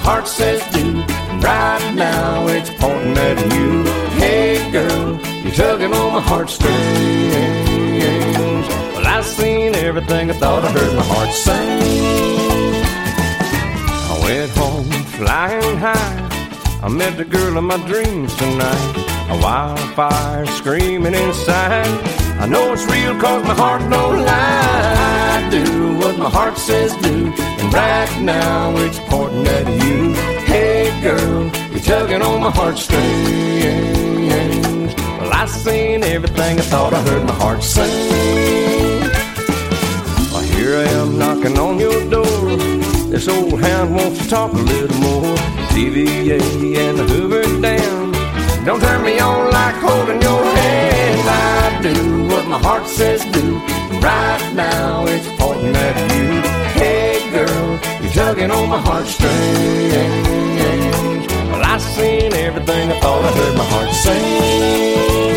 heart says do. And right now it's pointing at you. Hey girl, you're tugging on my heartstrings. Well, I seen everything I thought I heard my heart sing. I went home flying high. I met the girl of my dreams tonight. A wildfire screaming inside. I know it's real cause my heart don't lie. I do what my heart says do. And right now it's pointing at you. Hey girl, you're tugging on my heartstrings. Well, I seen everything I thought I heard my heart sing. Well, here I am knocking on your door. This old hound wants to talk a little more. TVA and the Hoover Dam don't turn me on like holding your hand. I do what my heart says do. Right now it's pointing at you. Hey girl, you're tugging on my heartstrings. Well, I seen everything I thought I heard my heart sing.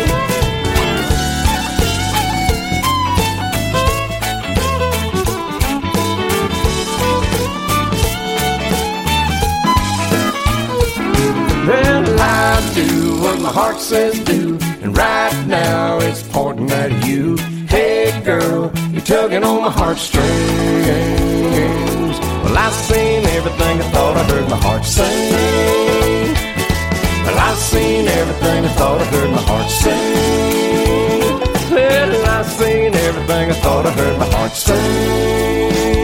Well, I do what my heart says do. And right now it's pointing at you. Hey girl, you're tugging on my heartstrings. Well, I seen everything I thought I heard my heart sing. Well, I seen everything I thought I heard my heart sing. Well, I seen everything I thought I heard my heart sing.